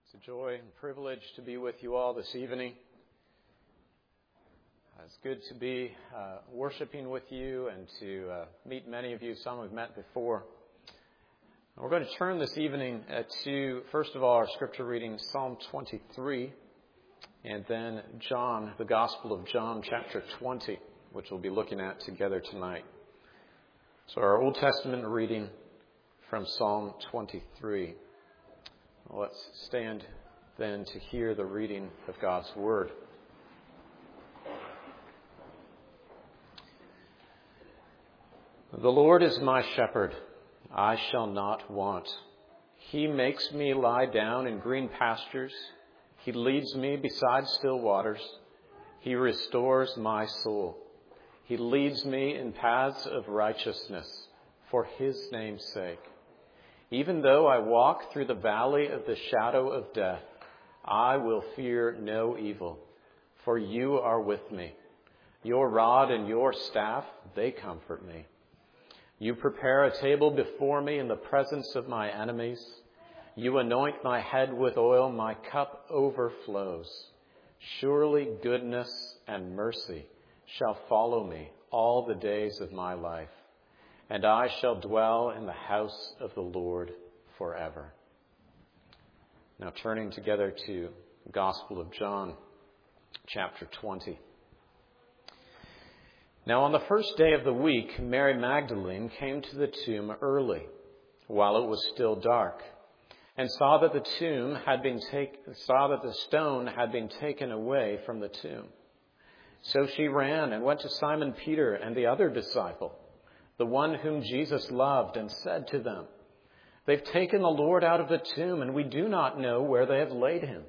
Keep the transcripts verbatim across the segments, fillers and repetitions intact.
It's a joy and privilege to be with you all this evening. Uh, it's good to be uh, worshiping with you and to uh, meet many of you. Some we've met before. We're going to turn this evening uh, to, first of all, our scripture reading, Psalm twenty-three, and then John, the Gospel of John, chapter twenty, which we'll be looking at together tonight. So our Old Testament reading from Psalm twenty-three. Let's stand then to hear the reading of God's Word. The Lord is my shepherd, I shall not want. He makes me lie down in green pastures. He leads me beside still waters. He restores my soul. He leads me in paths of righteousness for his name's sake. Even though I walk through the valley of the shadow of death, I will fear no evil, for you are with me. Your rod and your staff, they comfort me. You prepare a table before me in the presence of my enemies. You anoint my head with oil, my cup overflows. Surely goodness and mercy shall follow me all the days of my life, and I shall dwell in the house of the Lord forever. Now turning together to the Gospel of John, chapter twenty. Now on the first day of the week, Mary Magdalene came to the tomb early, while it was still dark, and saw that the tomb had been take, saw that the stone had been taken away from the tomb. So she ran and went to Simon Peter and the other disciple, the one whom Jesus loved, and said to them, "They've taken the Lord out of the tomb, and we do not know where they have laid him."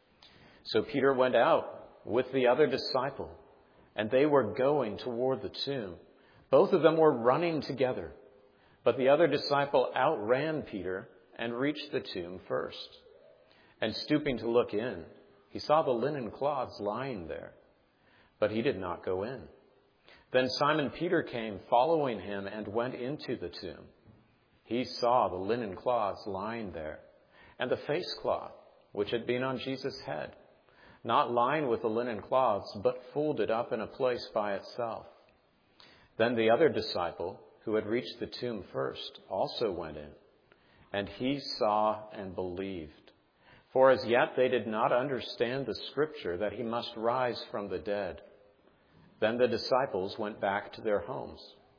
So Peter went out with the other disciple, and they were going toward the tomb. Both of them were running together, but the other disciple outran Peter and reached the tomb first. And stooping to look in, he saw the linen cloths lying there, but he did not go in. Then Simon Peter came, following him, and went into the tomb. He saw the linen cloths lying there, and the face cloth, which had been on Jesus' head, not lying with the linen cloths, but folded up in a place by itself. Then the other disciple, who had reached the tomb first, also went in, and he saw and believed. For as yet they did not understand the scripture that he must rise from the dead. Then the disciples went back to their homes.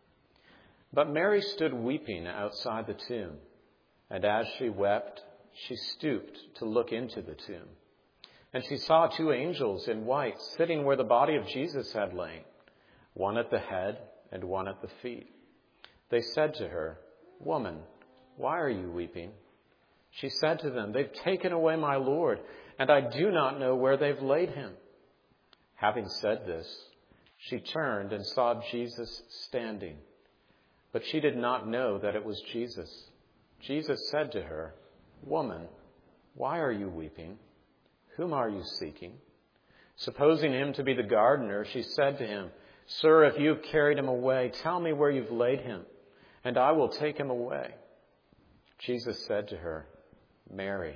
But Mary stood weeping outside the tomb, and as she wept, she stooped to look into the tomb. And she saw two angels in white sitting where the body of Jesus had lain, one at the head and one at the feet. They said to her, "Woman, why are you weeping?" She said to them, "They've taken away my Lord, and I do not know where they've laid him." Having said this, she turned and saw Jesus standing, but she did not know that it was Jesus. Jesus said to her, "Woman, why are you weeping? Whom are you seeking?" Supposing him to be the gardener, she said to him, "Sir, if you've carried him away, tell me where you've laid him, and I will take him away." Jesus said to her, "Mary."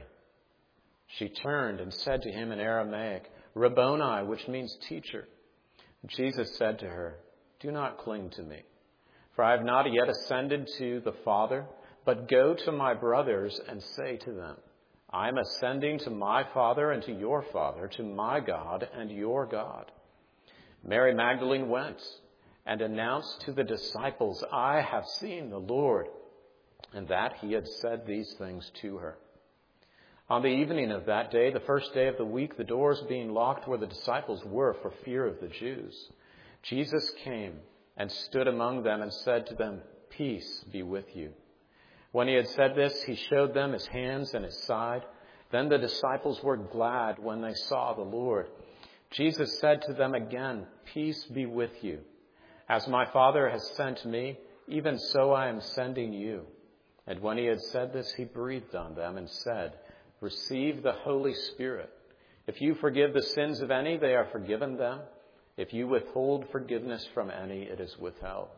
She turned and said to him in Aramaic, "Rabboni," which means teacher. Jesus said to her, "Do not cling to me, for I have not yet ascended to the Father, but go to my brothers and say to them, I am ascending to my Father and to your Father, to my God and your God." Mary Magdalene went and announced to the disciples, "I have seen the Lord," and that he had said these things to her. On the evening of that day, the first day of the week, the doors being locked where the disciples were for fear of the Jews, Jesus came and stood among them and said to them, "Peace be with you." When he had said this, he showed them his hands and his side. Then the disciples were glad when they saw the Lord. Jesus said to them again, "Peace be with you. As my Father has sent me, even so I am sending you." And when he had said this, he breathed on them and said, "Receive the Holy Spirit. If you forgive the sins of any, they are forgiven them. If you withhold forgiveness from any, it is withheld."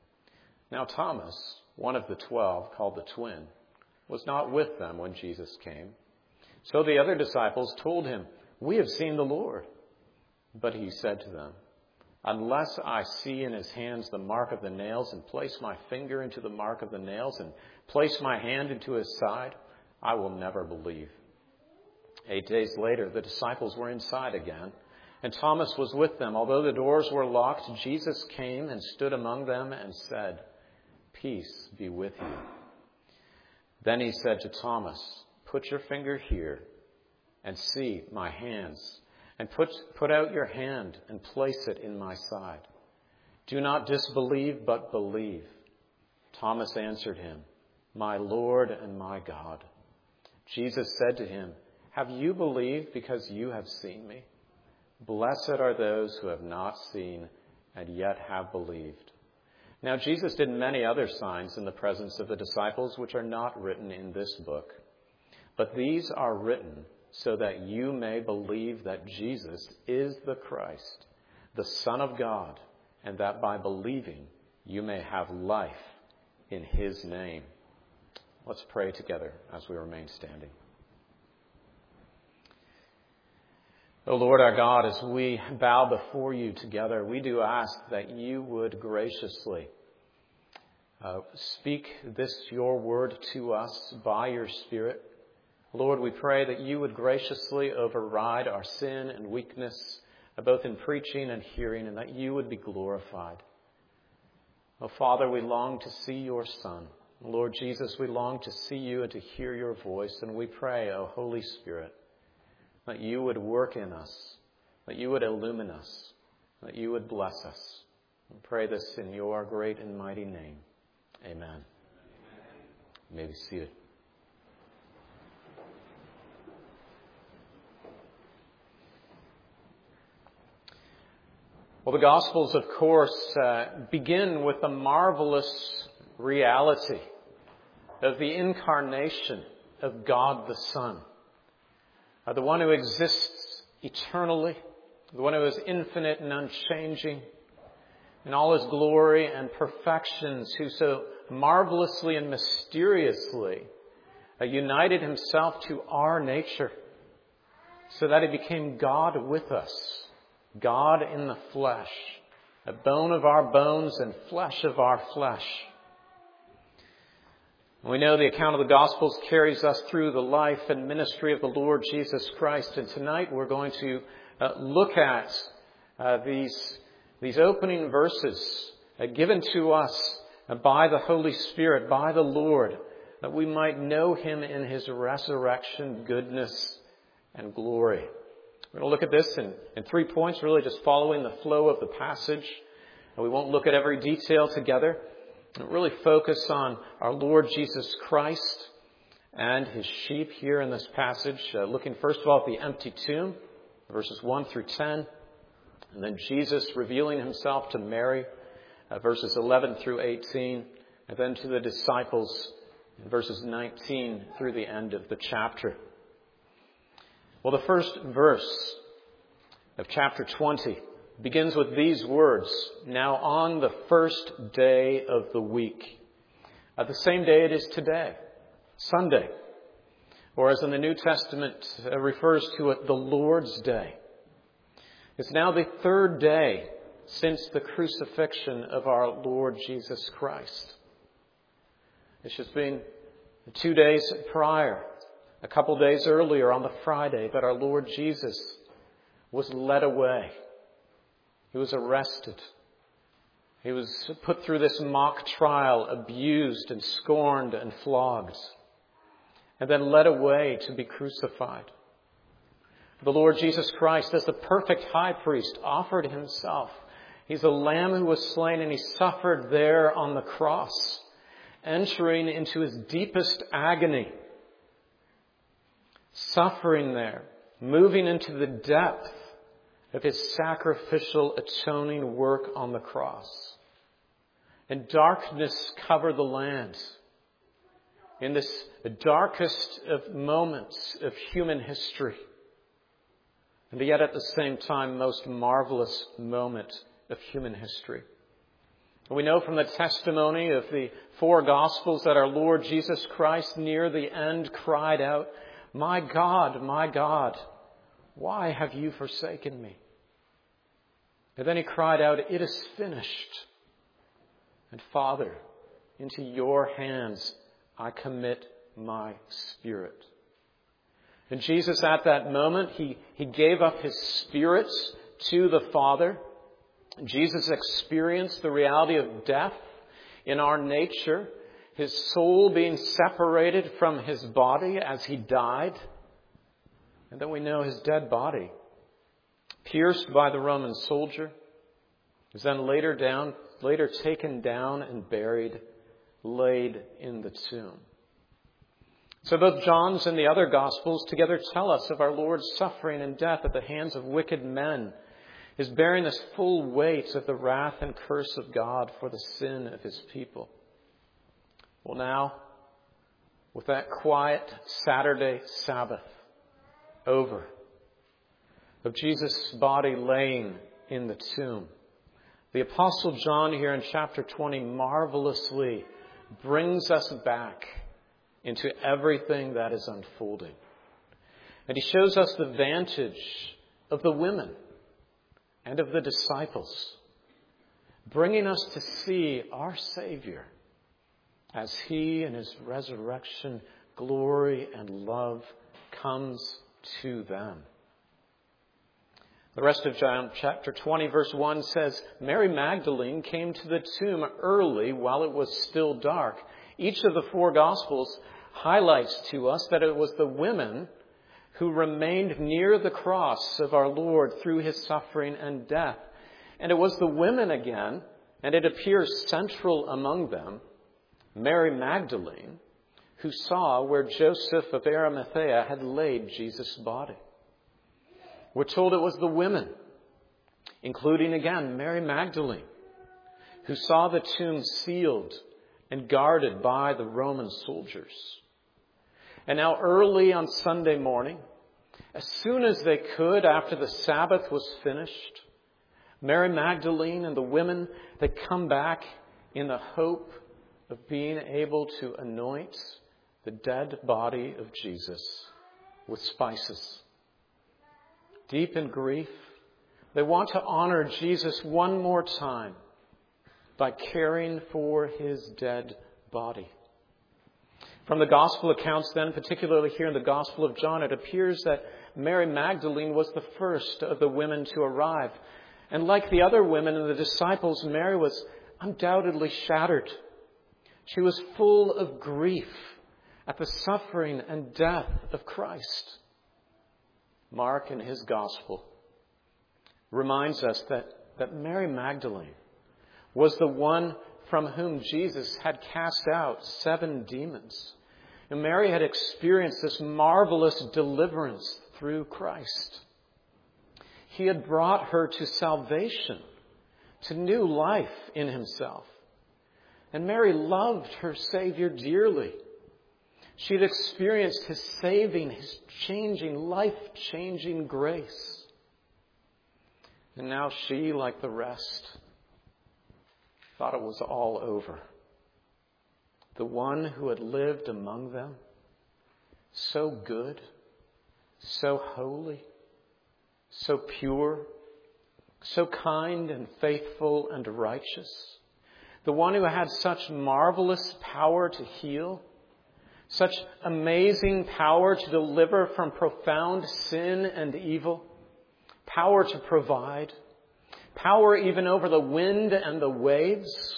Now Thomas, one of the twelve, called the twin, was not with them when Jesus came. So the other disciples told him, "We have seen the Lord." But he said to them, "Unless I see in his hands the mark of the nails, and place my finger into the mark of the nails, and place my hand into his side, I will never believe." Eight days later, the disciples were inside again, and Thomas was with them. Although the doors were locked, Jesus came and stood among them and said, "Peace be with you." Then he said to Thomas, "Put your finger here and see my hands, and put, put out your hand and place it in my side. Do not disbelieve, but believe." Thomas answered him, "My Lord and my God." Jesus said to him, "Have you believed because you have seen me? Blessed are those who have not seen and yet have believed." Now Jesus did many other signs in the presence of the disciples, which are not written in this book. But these are written so that you may believe that Jesus is the Christ, the Son of God, and that by believing you may have life in his name. Let's pray together as we remain standing. O Lord our God, as we bow before you together, we do ask that you would graciously uh, speak this, your word, to us by your Spirit. Lord, we pray that you would graciously override our sin and weakness, uh, both in preaching and hearing, and that you would be glorified. Oh, Father, we long to see your Son. Lord Jesus, we long to see you and to hear your voice, and we pray, O Holy Spirit, that you would work in us, that you would illumine us, that you would bless us. We pray this in your great and mighty name. Amen. You may be seated. Well, the Gospels, of course, uh, begin with the marvelous reality of the incarnation of God the Son. Uh, the one who exists eternally, the one who is infinite and unchanging, in all his glory and perfections, who so marvelously and mysteriously uh, united himself to our nature, so that he became God with us, God in the flesh, a bone of our bones and flesh of our flesh. We know the account of the Gospels carries us through the life and ministry of the Lord Jesus Christ. And tonight we're going to uh, look at uh, these, these opening verses uh, given to us uh, by the Holy Spirit, by the Lord, that we might know him in his resurrection, goodness, and glory. We're going to look at this in, in three points, really just following the flow of the passage. And we won't look at every detail together. Really focus on our Lord Jesus Christ and his sheep here in this passage. Uh, looking first of all at the empty tomb, verses one through ten. And then Jesus revealing himself to Mary, uh, verses eleven through eighteen. And then to the disciples, in verses nineteen through the end of the chapter. Well, the first verse of chapter twenty begins with these words: "Now on the first day of the week." At the same day it is today, Sunday, or as in the New Testament uh, refers to it, the Lord's Day. It's now the third day since the crucifixion of our Lord Jesus Christ. It's just been two days prior, a couple days earlier on the Friday, that our Lord Jesus was led away. He was arrested. He was put through this mock trial, abused and scorned and flogged, and then led away to be crucified. The Lord Jesus Christ, as the perfect high priest, offered himself. He's a lamb who was slain, and he suffered there on the cross, entering into his deepest agony, suffering there, moving into the depth of his sacrificial atoning work on the cross. And darkness covered the land. In this darkest of moments of human history. And yet at the same time, most marvelous moment of human history. We know from the testimony of the four Gospels that our Lord Jesus Christ near the end cried out, My God, my God, why have you forsaken me? And then he cried out, it is finished. And Father, into your hands I commit my spirit. And Jesus at that moment, he, he gave up his spirit to the Father. Jesus experienced the reality of death in our nature, his soul being separated from his body as he died. And then we know his dead body, pierced by the Roman soldier, was then later down, later taken down and buried, laid in the tomb. So both John's and the other Gospels together tell us of our Lord's suffering and death at the hands of wicked men, is bearing this full weight of the wrath and curse of God for the sin of his people. Well, now, with that quiet Saturday Sabbath over, of Jesus' body laying in the tomb, the Apostle John here in chapter twenty marvelously brings us back into everything that is unfolding. And he shows us the vantage of the women and of the disciples, bringing us to see our Savior as he in his resurrection glory and love comes to them. The rest of John chapter twenty verse one says, Mary Magdalene came to the tomb early while it was still dark. Each of the four Gospels highlights to us that it was the women who remained near the cross of our Lord through his suffering and death. And it was the women again, and it appears central among them, Mary Magdalene, who saw where Joseph of Arimathea had laid Jesus' body. We're told it was the women, including again Mary Magdalene, who saw the tomb sealed and guarded by the Roman soldiers. And now early on Sunday morning, as soon as they could after the Sabbath was finished, Mary Magdalene and the women, they come back in the hope of being able to anoint the dead body of Jesus with spices. Deep in grief, they want to honor Jesus one more time by caring for his dead body. From the gospel accounts then, particularly here in the Gospel of John, it appears that Mary Magdalene was the first of the women to arrive. And like the other women and the disciples, Mary was undoubtedly shattered. She was full of grief at the suffering and death of Christ. Mark in his Gospel reminds us that, that Mary Magdalene was the one from whom Jesus had cast out seven demons. And Mary had experienced this marvelous deliverance through Christ. He had brought her to salvation, to new life in himself. And Mary loved her Savior dearly. She had experienced his saving, his changing, life-changing grace. And now she, like the rest, thought it was all over. The one who had lived among them, so good, so holy, so pure, so kind and faithful and righteous, the one who had such marvelous power to heal, such amazing power to deliver from profound sin and evil, power to provide, power even over the wind and the waves.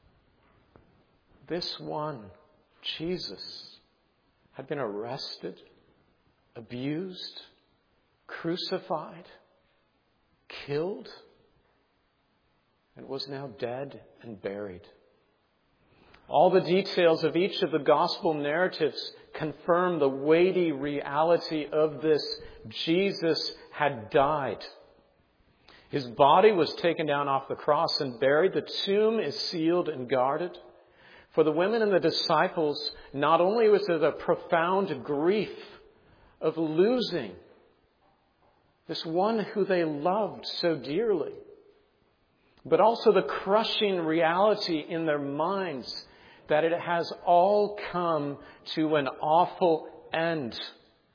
This one, Jesus, had been arrested, abused, crucified, killed, and was now dead and buried. All the details of each of the gospel narratives confirm the weighty reality of this. Jesus had died. His body was taken down off the cross and buried. The tomb is sealed and guarded. For the women and the disciples, not only was there the profound grief of losing this one who they loved so dearly, but also the crushing reality in their minds that it has all come to an awful end.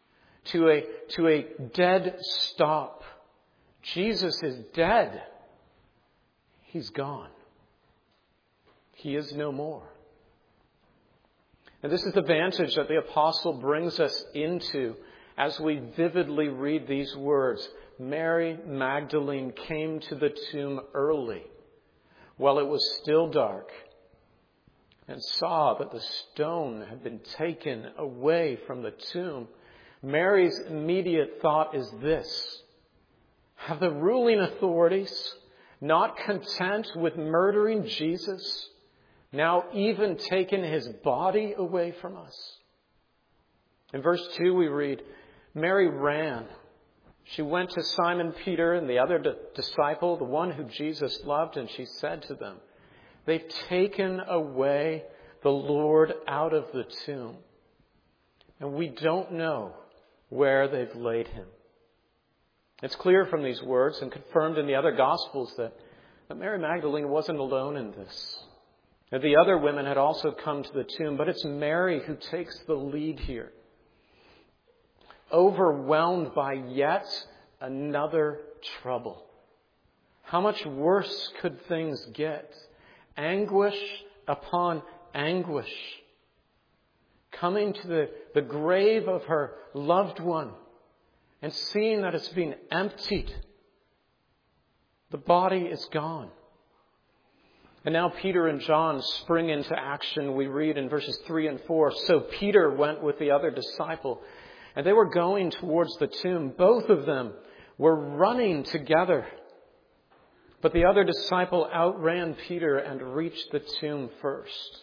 to a, to a dead stop. Jesus is dead. He's gone. He is no more. And this is the vantage that the apostle brings us into as we vividly read these words. Mary Magdalene came to the tomb early, while it was still dark, and saw that the stone had been taken away from the tomb. Mary's immediate thought is this: have the ruling authorities, not content with murdering Jesus, now even taken his body away from us? In verse two we read, Mary ran. She went to Simon Peter and the other disciple, the one who Jesus loved, and she said to them, they've taken away the Lord out of the tomb, and we don't know where they've laid him. It's clear from these words and confirmed in the other Gospels that, that Mary Magdalene wasn't alone in this. That the other women had also come to the tomb, but it's Mary who takes the lead here. Overwhelmed by yet another trouble. How much worse could things get? Anguish upon anguish. Coming to the, the grave of her loved one and seeing that it's been emptied. The body is gone. And now Peter and John spring into action. We read in verses three and four. So Peter went with the other disciple, and they were going towards the tomb. Both of them were running together. But the other disciple outran Peter and reached the tomb first.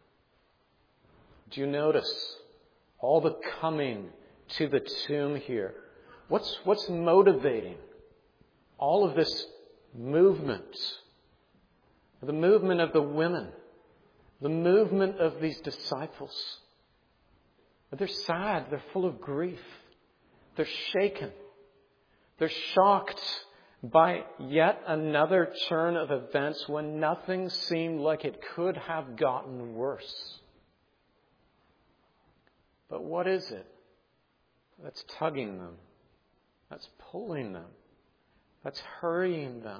Do you notice all the coming to the tomb here? What's, what's motivating all of this movement? The movement of the women. The movement of these disciples. They're sad. They're full of grief. They're shaken. They're shocked by yet another turn of events when nothing seemed like it could have gotten worse. But what is it that's tugging them? That's pulling them? That's hurrying them?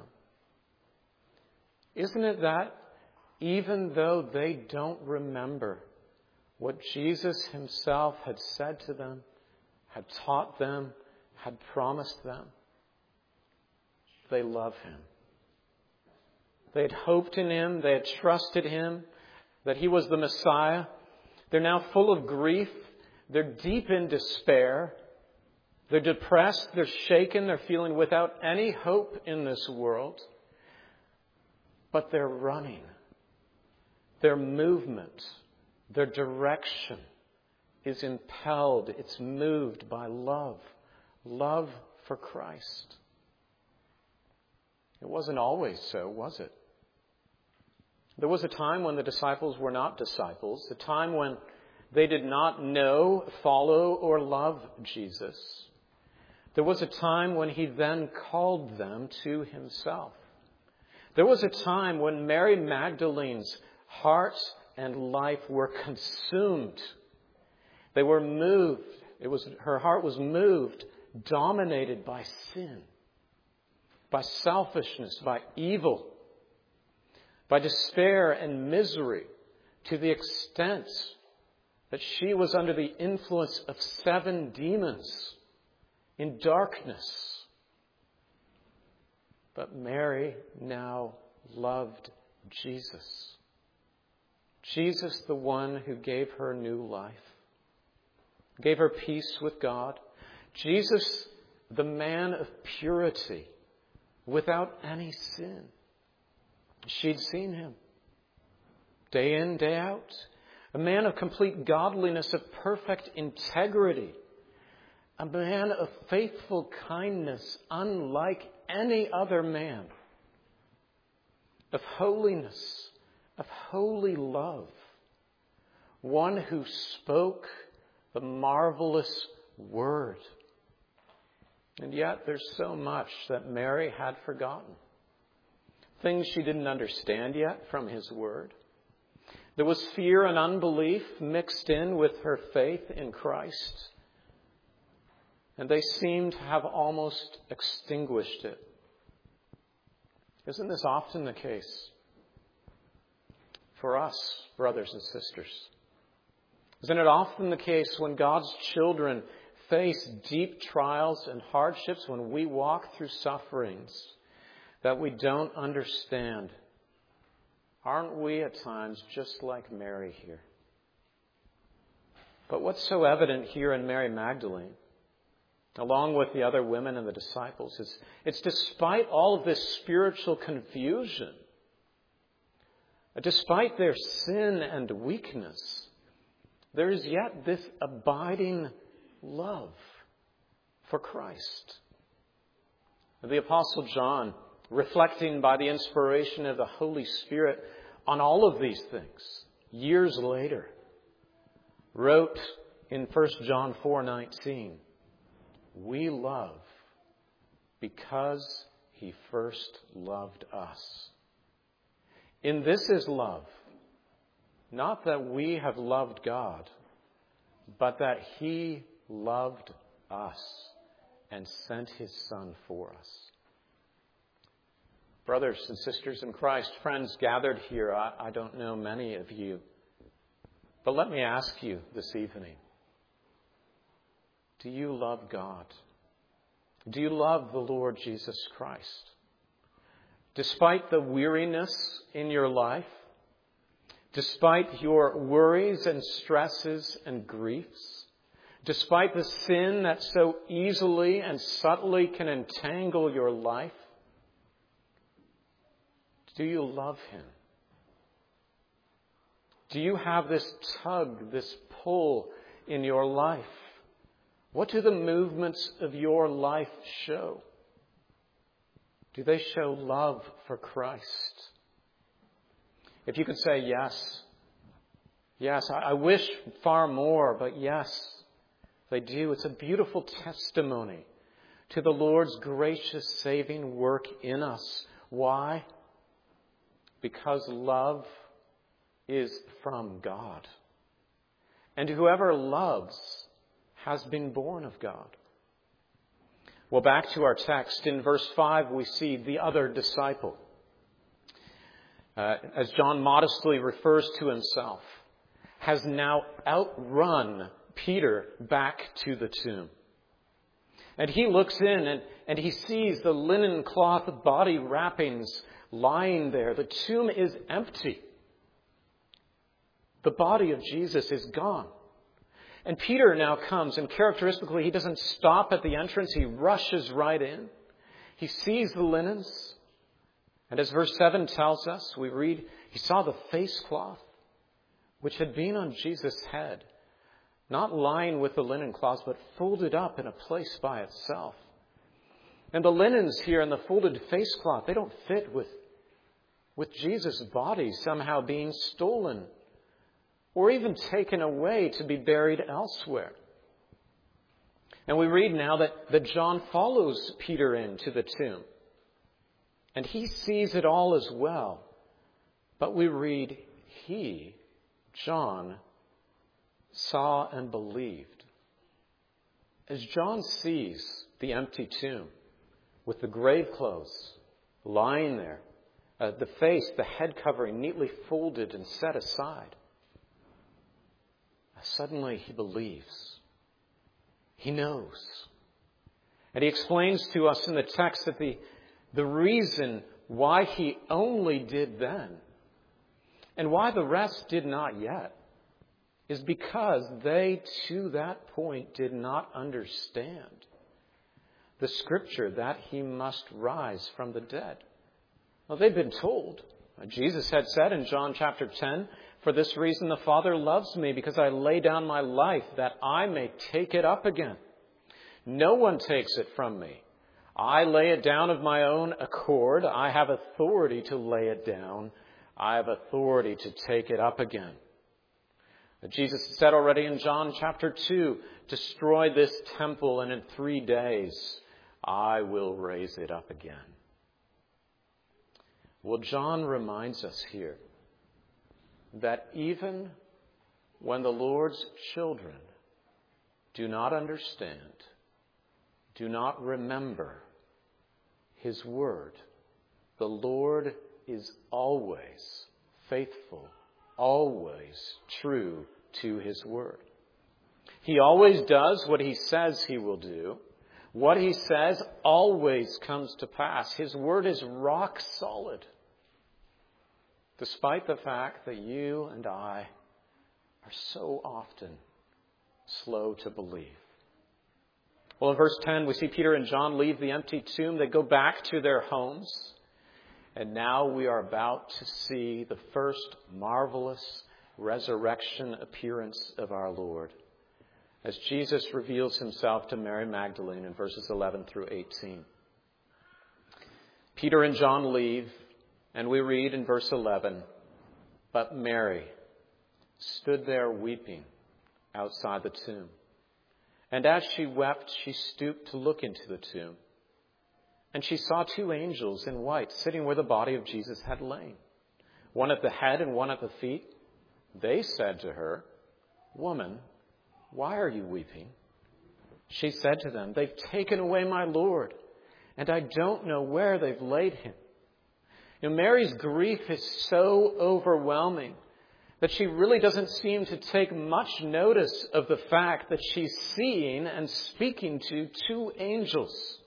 Isn't it that even though they don't remember what Jesus himself had said to them, had taught them, had promised them, they love him. They had hoped in him. They had trusted him that he was the Messiah. They're now full of grief. They're deep in despair. They're depressed. They're shaken. They're feeling without any hope in this world. But they're running. Their movement, their direction is impelled. It's moved by love. Love for Christ. It wasn't always so, was it? There was a time when the disciples were not disciples, a time when they did not know, follow, or love Jesus. There was a time when he then called them to himself. There was a time when Mary Magdalene's heart and life were consumed. They were moved. It was, her heart was moved, dominated by sin, by selfishness, by evil, by despair and misery, to the extent that she was under the influence of seven demons in darkness. But Mary now loved Jesus. Jesus, the one who gave her new life, gave her peace with God. Jesus, the man of purity, without any sin. She'd seen him day in, day out. A man of complete godliness, of perfect integrity. A man of faithful kindness, unlike any other man. Of holiness, of holy love. One who spoke the marvelous word. And yet there's so much that Mary had forgotten. Things she didn't understand yet from his word. There was fear and unbelief mixed in with her faith in Christ. and they seem to have almost extinguished it. Isn't this often the case for us, brothers and sisters? Isn't it often the case when God's children face deep trials and hardships, when we walk through sufferings that we don't understand? Aren't we at times just like Mary here? But what's so evident here in Mary Magdalene, along with the other women and the disciples, is it's despite all of this spiritual confusion, despite their sin and weakness, there is yet this abiding love for Christ. The Apostle John, reflecting by the inspiration of the Holy Spirit on all of these things, years later, wrote in First John four nineteen, "We love because he first loved us. In this is love, not that we have loved God, but that he loved us and sent his Son for us." Brothers and sisters in Christ, friends gathered here, I, I don't know many of you, but let me ask you this evening, do you love God? Do you love the Lord Jesus Christ? Despite the weariness in your life, despite your worries and stresses and griefs, despite the sin that so easily and subtly can entangle your life, do you love him? Do you have this tug, this pull in your life? What do the movements of your life show? Do they show love for Christ? If you could say yes, yes, I wish far more, but yes, they do. It's a beautiful testimony to the Lord's gracious saving work in us. Why? Because love is from God. And whoever loves has been born of God. Well, back to our text. In verse five, we see the other disciple. Uh, as John modestly refers to himself, has now outrun Peter back to the tomb. And he looks in and, and he sees the linen cloth body wrappings lying there. The tomb is empty. The body of Jesus is gone. And Peter now comes, and characteristically, he doesn't stop at the entrance. He rushes right in. He sees the linens. And as verse seven tells us, we read, he saw the face cloth, which had been on Jesus' head, not lying with the linen cloths, but folded up in a place by itself. And the linens here and the folded face cloth, they don't fit with, with Jesus' body somehow being stolen or even taken away to be buried elsewhere. And we read now that, that John follows Peter into the tomb. And he sees it all as well. But we read, he, John, saw and believed. As John sees the empty tomb with the grave clothes lying there, uh, the face, the head covering neatly folded and set aside, suddenly he believes. He knows. And he explains to us in the text that the, the reason why he only did then and why the rest did not yet is because they, to that point, did not understand the scripture that he must rise from the dead. Well, they'd been told. Jesus had said in John chapter ten, "For this reason the Father loves me, because I lay down my life that I may take it up again. No one takes it from me. I lay it down of my own accord. I have authority to lay it down. I have authority to take it up again." Jesus said already in John chapter two, "Destroy this temple, and in three days I will raise it up again." Well, John reminds us here that even when the Lord's children do not understand, do not remember his word. The Lord is always faithful, always true to his word. He always does what he says he will do. What he says always comes to pass. His word is rock solid, despite the fact that you and I are so often slow to believe. Well, in verse ten, we see Peter and John leave the empty tomb. They go back to their homes. And now we are about to see the first marvelous resurrection appearance of our Lord, as Jesus reveals himself to Mary Magdalene in verses eleven through eighteen. Peter and John leave, and we read in verse eleven, "But Mary stood there weeping outside the tomb. And as she wept, she stooped to look into the tomb. And she saw two angels in white sitting where the body of Jesus had lain, one at the head and one at the feet. They said to her, 'Woman, why are you weeping?' She said to them, 'They've taken away my Lord, and I don't know where they've laid him.'" You know, Mary's grief is so overwhelming that she really doesn't seem to take much notice of the fact that she's seeing and speaking to two angels.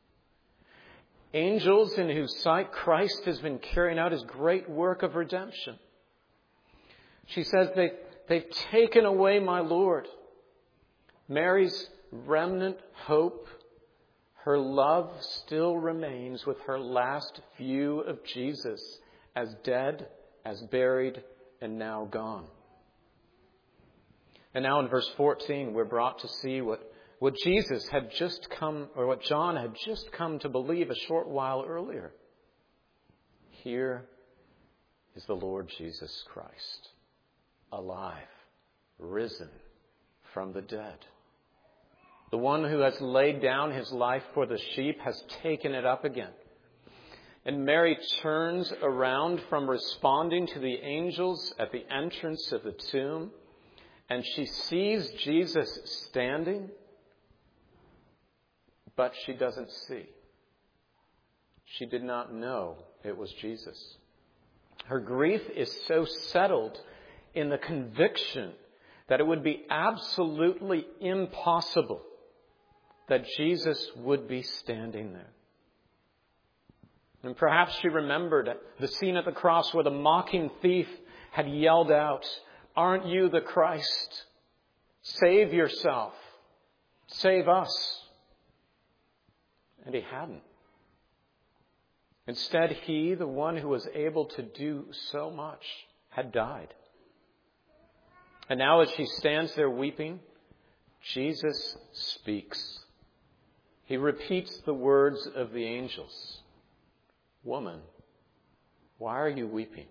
Angels in whose sight Christ has been carrying out his great work of redemption. She says, they, they've taken away my Lord. Mary's remnant hope, her love still remains with her last view of Jesus as dead, as buried, and now gone. And now in verse fourteen, we're brought to see what What Jesus had just come, or what John had just come to believe a short while earlier. Here is the Lord Jesus Christ, alive, risen from the dead. The one who has laid down his life for the sheep has taken it up again. And Mary turns around from responding to the angels at the entrance of the tomb, and she sees Jesus standing. But she doesn't see. She did not know it was Jesus. Her grief is so settled in the conviction that it would be absolutely impossible that Jesus would be standing there. And perhaps she remembered the scene at the cross where the mocking thief had yelled out, "Aren't you the Christ? Save yourself. Save us." And he hadn't. Instead, he, the one who was able to do so much, had died. And now as she stands there weeping, Jesus speaks. He repeats the words of the angels. "Woman, why are you weeping?"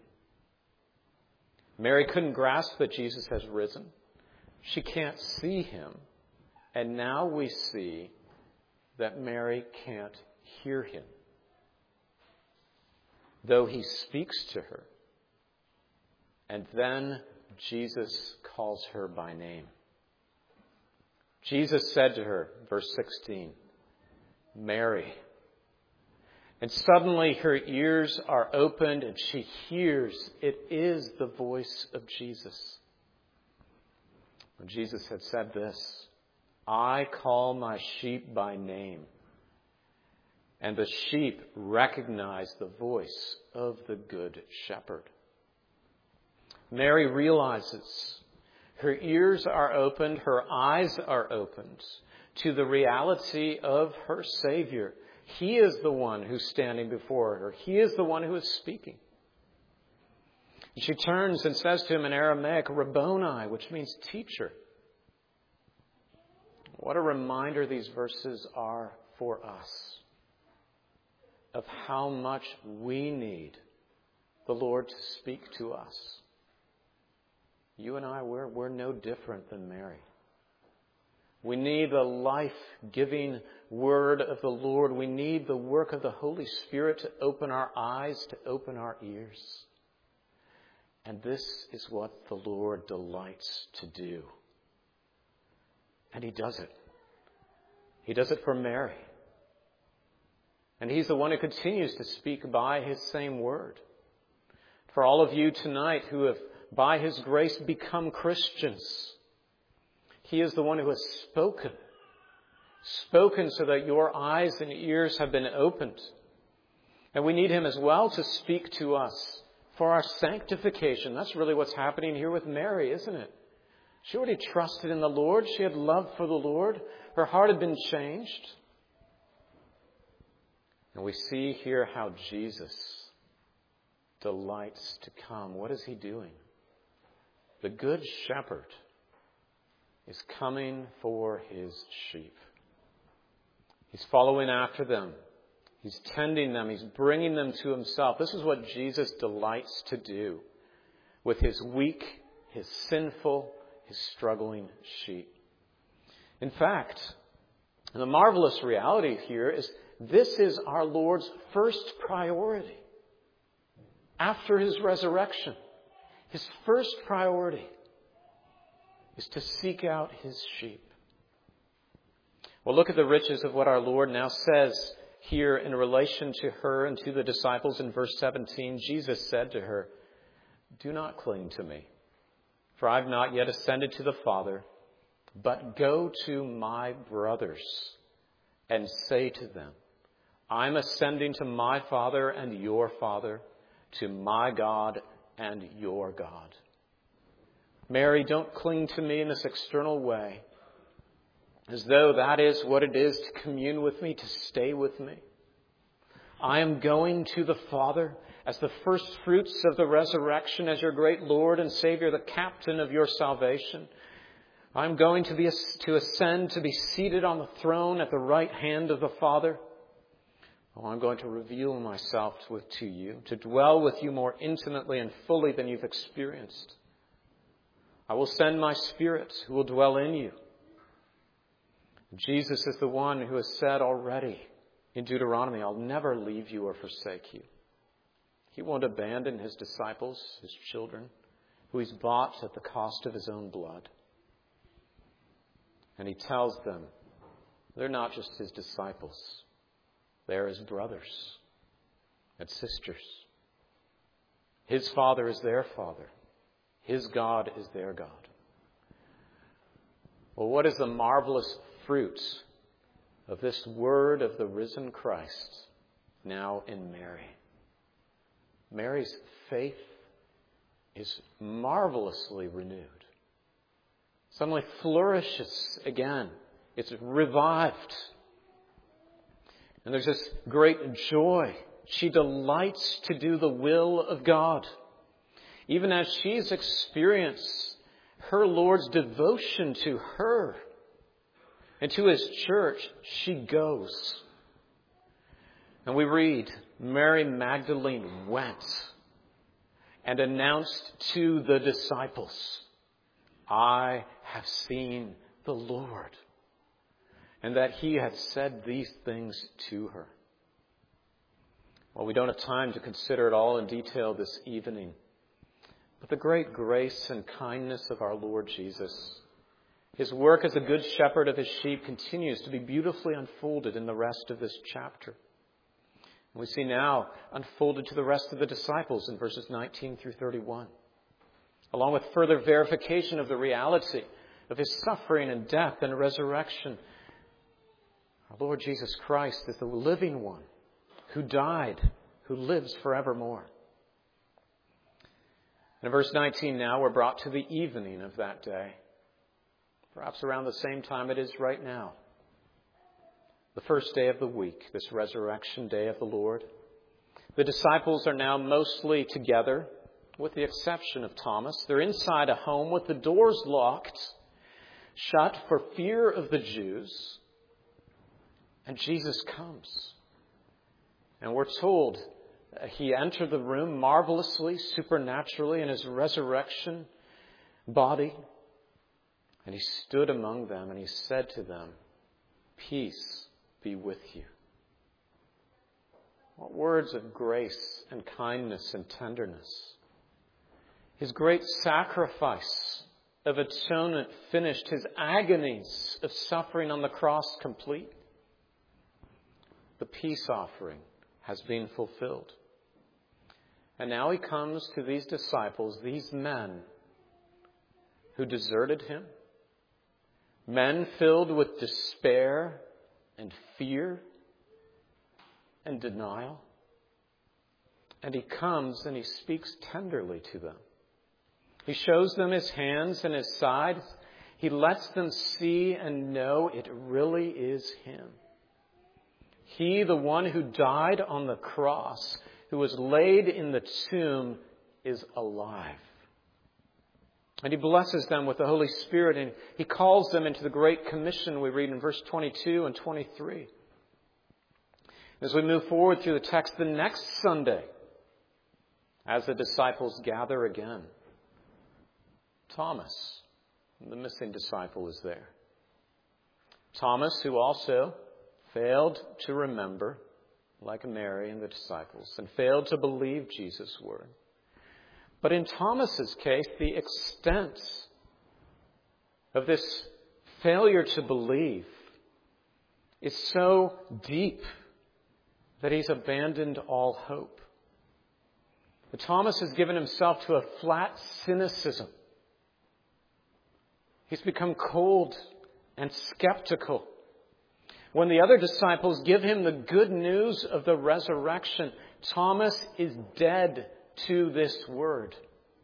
Mary couldn't grasp that Jesus has risen. She can't see him. And now we see that Mary can't hear him, though he speaks to her. And then Jesus calls her by name. Jesus said to her, verse sixteen, "Mary." And suddenly her ears are opened and she hears it is the voice of Jesus. When Jesus had said this, "I call my sheep by name, and the sheep recognize the voice of the good shepherd." Mary realizes her ears are opened, her eyes are opened to the reality of her Savior. He is the one who's standing before her. He is the one who is speaking. And she turns and says to him in Aramaic, "Rabboni," which means teacher. What a reminder these verses are for us of how much we need the Lord to speak to us. You and I, we're, we're no different than Mary. We need the life-giving word of the Lord. We need the work of the Holy Spirit to open our eyes, to open our ears. And this is what the Lord delights to do. And he does it. He does it for Mary. And He's the one who continues to speak by His same word. For all of you tonight who have, by His grace, become Christians, He is the one who has spoken. Spoken so that your eyes and ears have been opened. And we need Him as well to speak to us for our sanctification. That's really what's happening here with Mary, isn't it? She already trusted in the Lord. She had love for the Lord. Her heart had been changed. And we see here how Jesus delights to come. What is He doing? The Good Shepherd is coming for His sheep. He's following after them. He's tending them. He's bringing them to Himself. This is what Jesus delights to do with His weak, His sinful, His struggling sheep. In fact, the marvelous reality here is this is our Lord's first priority. After His resurrection, His first priority is to seek out His sheep. Well, look at the riches of what our Lord now says here in relation to her and to the disciples in verse seventeen. Jesus said to her, "Do not cling to me, for I have not yet ascended to the Father, but go to my brothers and say to them, I'm ascending to my Father and your Father, to my God and your God." Mary, don't cling to me in this external way, as though that is what it is to commune with me, to stay with me. I am going to the Father as the first fruits of the resurrection, as your great Lord and Savior, the captain of your salvation. I'm going to, be, to ascend, to be seated on the throne at the right hand of the Father. Oh, I'm going to reveal myself to, to you, to dwell with you more intimately and fully than you've experienced. I will send my Spirit who will dwell in you. Jesus is the one who has said already in Deuteronomy, I'll never leave you or forsake you. He won't abandon His disciples, His children, who He's bought at the cost of His own blood. And He tells them they're not just His disciples. They're His brothers and sisters. His Father is their Father. His God is their God. Well, what is the marvelous fruit of this word of the risen Christ now in Mary? Mary's faith is marvelously renewed. Suddenly flourishes again. It's revived. And there's this great joy. She delights to do the will of God. Even as she's experienced her Lord's devotion to her and to His church, she goes. And we read, Mary Magdalene went and announced to the disciples, I have seen the Lord. And that He had said these things to her. Well, we don't have time to consider it all in detail this evening. But the great grace and kindness of our Lord Jesus, His work as a good shepherd of His sheep continues to be beautifully unfolded in the rest of this chapter. And we see now unfolded to the rest of the disciples in verses nineteen through thirty-one. Along with further verification of the reality of His suffering and death and resurrection. Our Lord Jesus Christ is the living one who died, who lives forevermore. In verse nineteen now, we're brought to the evening of that day. Perhaps around the same time it is right now. The first day of the week, this resurrection day of the Lord. The disciples are now mostly together, with the exception of Thomas. They're inside a home with the doors locked, shut for fear of the Jews. And Jesus comes. And we're told He entered the room marvelously, supernaturally in His resurrection body. And He stood among them and He said to them, peace be with you. What words of grace and kindness and tenderness. His great sacrifice of atonement finished, His agonies of suffering on the cross complete. The peace offering has been fulfilled. And now he comes to these disciples, these men who deserted him, men filled with despair and fear and denial. And he comes and he speaks tenderly to them. He shows them his hands and his side. He lets them see and know it really is him. He, the one who died on the cross, who was laid in the tomb, is alive. And he blesses them with the Holy Spirit, and he calls them into the Great Commission we read in verse twenty-two and twenty-three. As we move forward through the text, the next Sunday, as the disciples gather again, Thomas, the missing disciple, is there. Thomas, who also failed to remember, like Mary and the disciples, and failed to believe Jesus' word. But in Thomas's case, the extent of this failure to believe is so deep that he's abandoned all hope. But Thomas has given himself to a flat cynicism. He's become cold and skeptical. When the other disciples give him the good news of the resurrection, Thomas is dead to this word.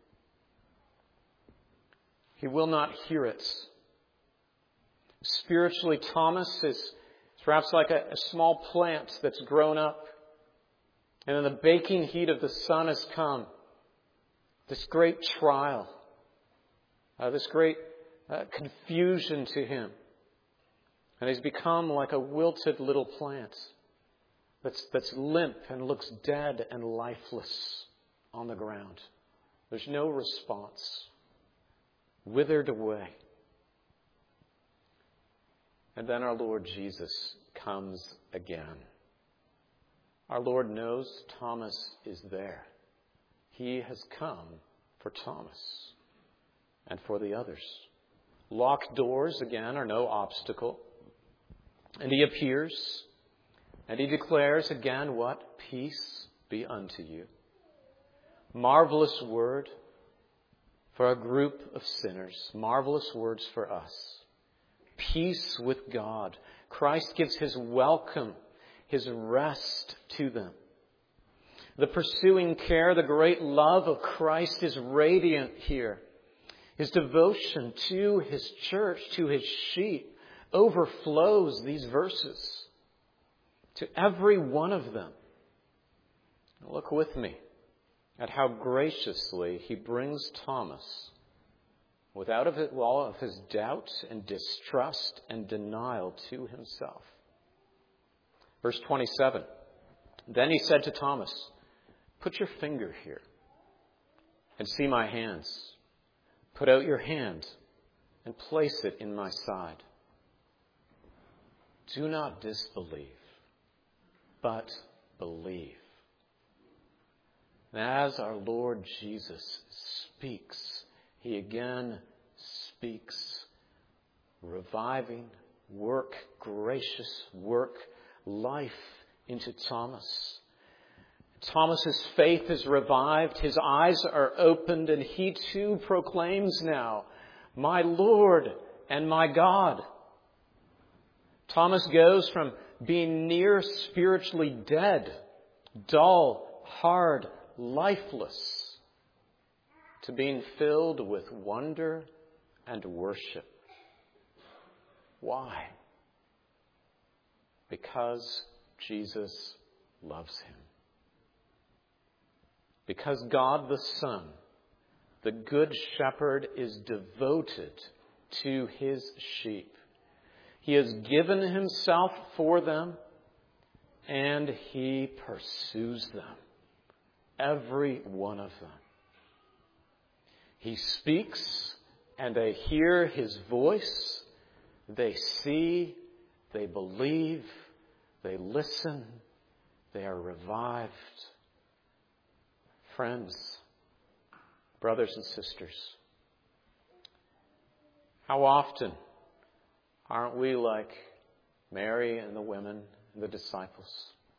He will not hear it. Spiritually, Thomas is perhaps like a, a small plant that's grown up. And in the baking heat of the sun has come this great trial, uh, this great uh, confusion to him. And he's become like a wilted little plant that's, that's limp and looks dead and lifeless on the ground. There's no response. Withered away. And then our Lord Jesus comes again. Our Lord knows Thomas is there. He has come for Thomas and for the others. Locked doors, again, are no obstacle. And he appears, and he declares again what? Peace be unto you. Marvelous word for a group of sinners. Marvelous words for us. Peace with God. Christ gives his welcome, his rest to them. The pursuing care, the great love of Christ is radiant here. His devotion to his church, to his sheep, overflows these verses to every one of them. Look with me at how graciously he brings Thomas, without of it, all of his doubt and distrust and denial, to himself. Verse twenty-seven. Then he said to Thomas, "Put your finger here and see my hands. Put out your hand and place it in my side. Do not disbelieve, but believe." And as our Lord Jesus speaks, he again speaks reviving work, gracious work, life into Thomas. Thomas's faith is revived, his eyes are opened, and he too proclaims now, "My Lord and my God." Thomas goes from being near spiritually dead, dull, hard, lifeless, to being filled with wonder and worship. Why? Because Jesus loves him. Because God the Son, the Good Shepherd, is devoted to his sheep. He has given himself for them, and he pursues them. Every one of them. He speaks, and they hear his voice. They see, they believe, they listen, they are revived. Friends, brothers and sisters, how often aren't we like Mary and the women and the disciples.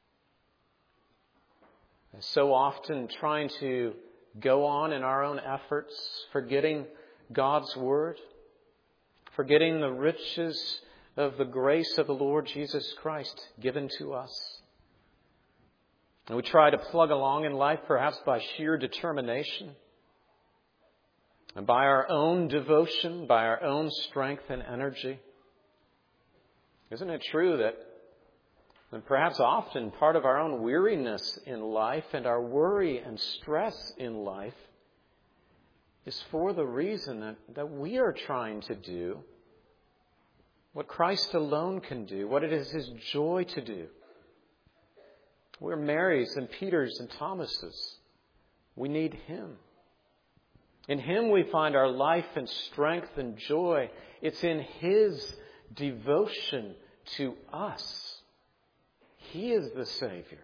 And so often trying to go on in our own efforts, forgetting God's Word, forgetting the riches of the grace of the Lord Jesus Christ given to us. And we try to plug along in life perhaps by sheer determination and by our own devotion, by our own strength and energy. Isn't it true that and perhaps often part of our own weariness in life and our worry and stress in life is for the reason that, that we are trying to do what Christ alone can do, what it is His joy to do. We're Marys and Peters and Thomases. We need Him. In Him we find our life and strength and joy. It's in His devotion to us. He is the Savior.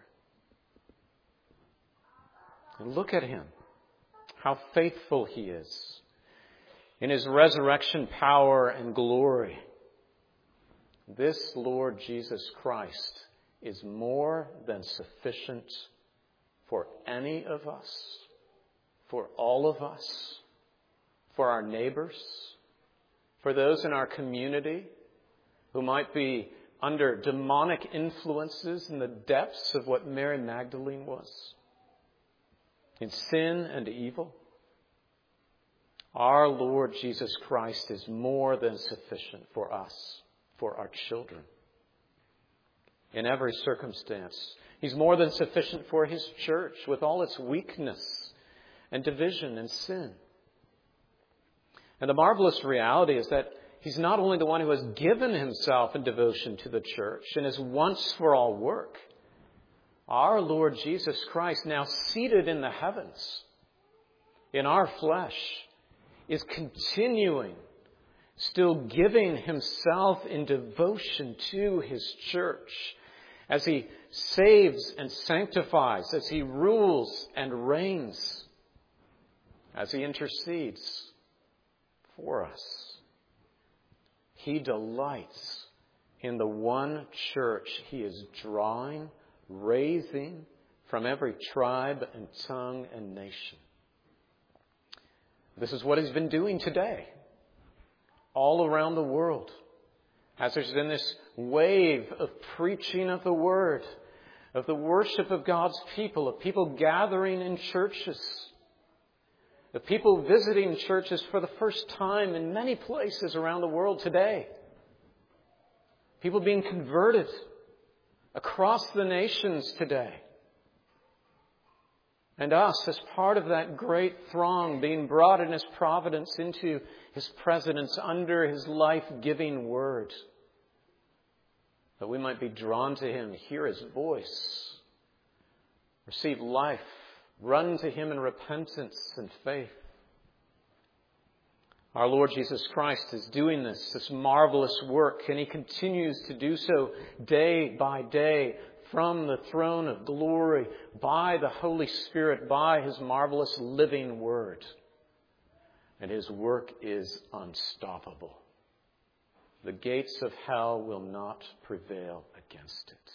And look at Him, how faithful He is in His resurrection power and glory. This Lord Jesus Christ is more than sufficient for any of us, for all of us, for our neighbors, for those in our community who might be under demonic influences in the depths of what Mary Magdalene was, in sin and evil. Our Lord Jesus Christ is more than sufficient for us, for our children, in every circumstance. He's more than sufficient for His church with all its weakness and division and sin. And the marvelous reality is that He's not only the one who has given Himself in devotion to the church in His once-for-all work. Our Lord Jesus Christ, now seated in the heavens, in our flesh, is continuing, still giving Himself in devotion to His church as He saves and sanctifies, as He rules and reigns, as He intercedes for us. He delights in the one church He is drawing, raising from every tribe and tongue and nation. This is what He's been doing today, all around the world, as there's been this wave of preaching of the Word, of the worship of God's people, of people gathering in churches, of people visiting churches for the first time in many places around the world today. People being converted across the nations today. And us, as part of that great throng, being brought in His providence into His presence under His life-giving Word, that we might be drawn to Him, hear His voice, receive life, run to Him in repentance and faith. Our Lord Jesus Christ is doing this, this marvelous work, and He continues to do so day by day from the throne of glory by the Holy Spirit, by His marvelous living Word. And His work is unstoppable. The gates of hell will not prevail against it.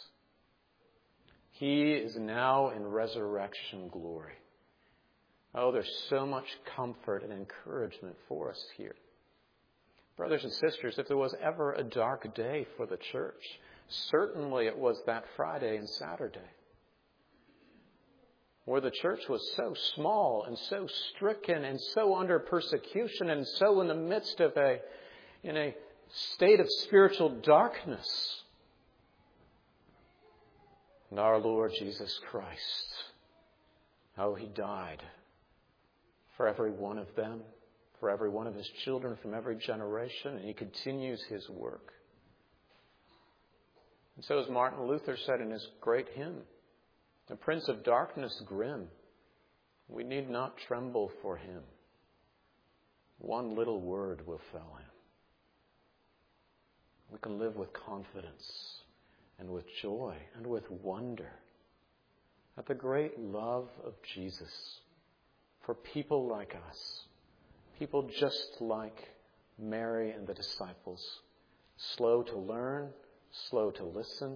He is now in resurrection glory. Oh, there's so much comfort and encouragement for us here. Brothers and sisters, if there was ever a dark day for the church, certainly it was that Friday and Saturday, where the church was so small and so stricken and so under persecution and so in the midst of a, in a state of spiritual darkness. And our Lord Jesus Christ, oh, He died for every one of them, for every one of His children from every generation, and He continues His work. And so as Martin Luther said in his great hymn, the Prince of Darkness grim, we need not tremble for Him. One little word will fell Him. We can live with confidence and with joy and with wonder at the great love of Jesus for people like us, people just like Mary and the disciples, slow to learn, slow to listen,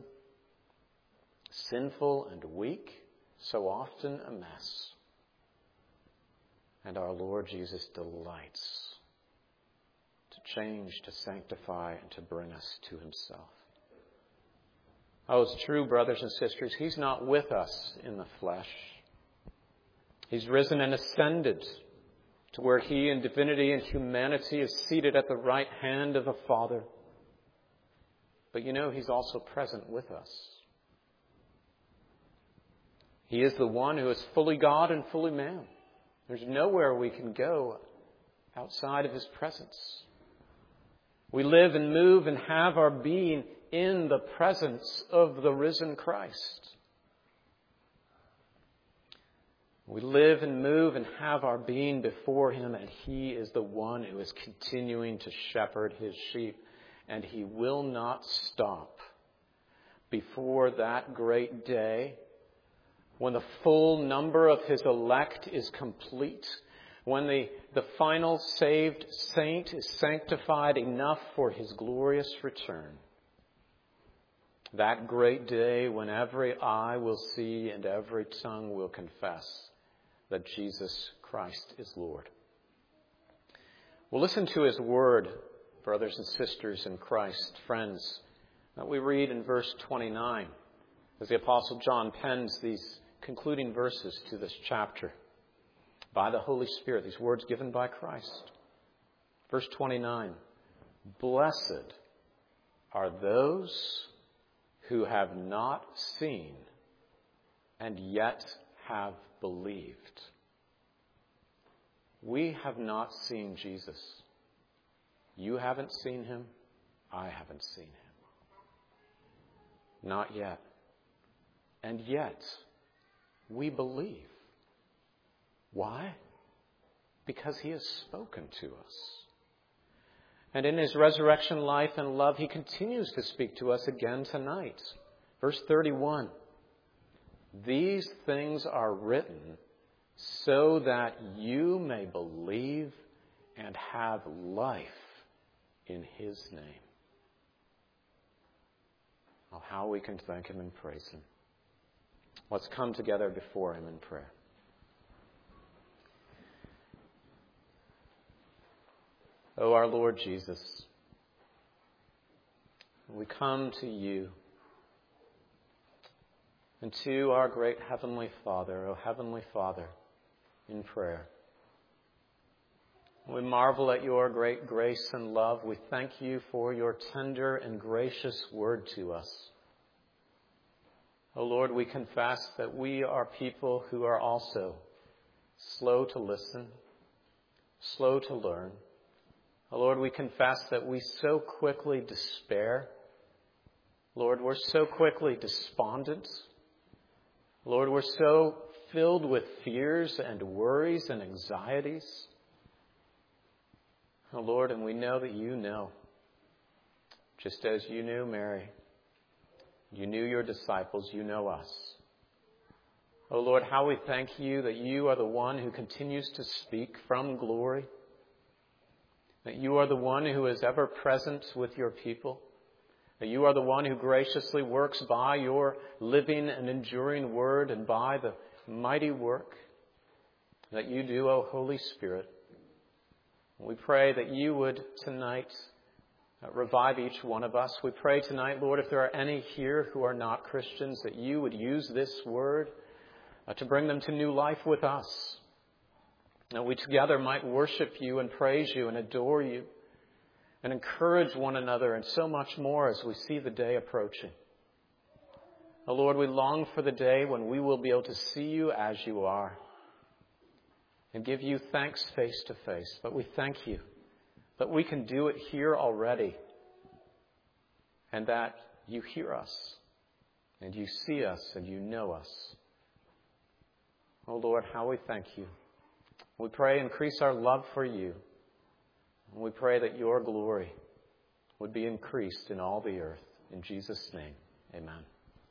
sinful and weak, so often a mess. And our Lord Jesus delights to change, to sanctify, and to bring us to himself. Oh, it's true, brothers and sisters, he's not with us in the flesh. He's risen and ascended to where he in divinity and humanity is seated at the right hand of the Father. But you know, he's also present with us. He is the one who is fully God and fully man. There's nowhere we can go outside of his presence. We live and move and have our being in the presence of the risen Christ. We live and move and have our being before him, and he is the one who is continuing to shepherd his sheep, and he will not stop before that great day when the full number of his elect is complete, when the, the final saved saint is sanctified enough for his glorious return. That great day when every eye will see and every tongue will confess that Jesus Christ is Lord. Well, listen to his word, brothers and sisters in Christ, friends, that we read in verse twenty-nine as the Apostle John pens these concluding verses to this chapter by the Holy Spirit, these words given by Christ. Verse twenty-nine, blessed are those who have not seen and yet have believed. We have not seen Jesus. You haven't seen him. I haven't seen him. Not yet. And yet, we believe. Why? Because he has spoken to us. And in his resurrection life and love, he continues to speak to us again tonight. Verse thirty-one. These things are written so that you may believe and have life in his name. Oh, how we can thank him and praise him. Let's come together before him in prayer. Oh, our Lord Jesus, we come to you and to our great Heavenly Father, oh Heavenly Father, in prayer. We marvel at your great grace and love. We thank you for your tender and gracious word to us. Oh Lord, we confess that we are people who are also slow to listen, slow to learn. Oh Lord, we confess that we so quickly despair. Lord, we're so quickly despondent. Lord, we're so filled with fears and worries and anxieties. Oh Lord, and we know that you know. Just as you knew Mary, you knew your disciples, you know us. Oh Lord, how we thank you that you are the one who continues to speak from glory. That you are the one who is ever present with your people. That you are the one who graciously works by your living and enduring word and by the mighty work that you do, O Holy Spirit. We pray that you would tonight revive each one of us. We pray tonight, Lord, if there are any here who are not Christians, that you would use this word to bring them to new life with us. That we together might worship you and praise you and adore you and encourage one another and so much more as we see the day approaching. Oh Lord, we long for the day when we will be able to see you as you are and give you thanks face to face. But we thank you that we can do it here already and that you hear us and you see us and you know us. Oh Lord, how we thank you. We pray increase our love for you. And we pray that your glory would be increased in all the earth. In Jesus' name, amen.